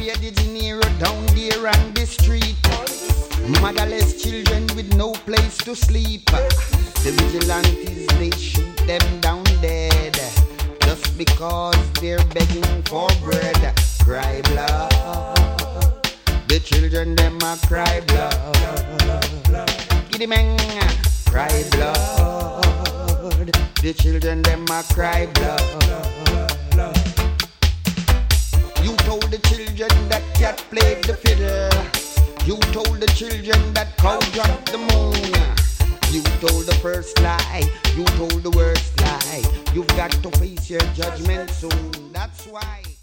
Rio de Janeiro, down there on the street. Motherless children with no place to sleep. The vigilantes, they shoot them down dead just because they're begging for bread. Cry blood. The children, them a cry blood. Giddy man, cry blood. The children, them a cry blood. You told the children that cat played the fiddle. You told the children that cow dropped the moon. You told the first lie. You told the worst lie. You've got to face your judgment soon. That's why.